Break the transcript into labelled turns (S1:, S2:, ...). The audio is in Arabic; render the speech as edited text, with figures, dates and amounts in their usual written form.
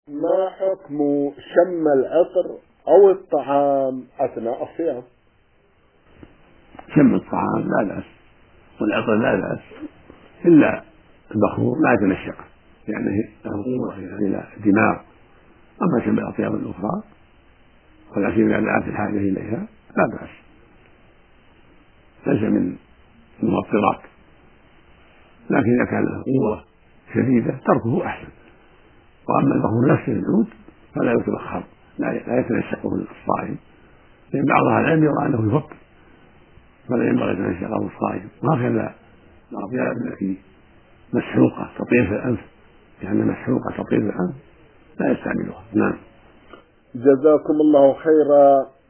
S1: ما حكم شم العطر أو الطعام أثناء الصيام؟
S2: شم الطعام لا بأس والعطر لا بأس، إلا البخور لا يتنشق يعني له قوة إلى الدماغ. أما شم الأطياب الأخرى ولا سيما دعت الحاجة إليها لا بأس، ليس من المفطرات، لكن إذا كان له قوة شديدة تركه أحسن. وأما البخور نفسه العود فلا يتبخر، لا يتنشقه الصائم، لأن بعض أهل العلم يرى أنه يفطر فلا ينبغي أن يتنشقه الصائم. وهكذا الأطياب التي مسحوقة تطير في الأنف، يعني مسحوقة تطير في الأنف لا يستعملها. نعم.
S1: جزاكم الله خيرا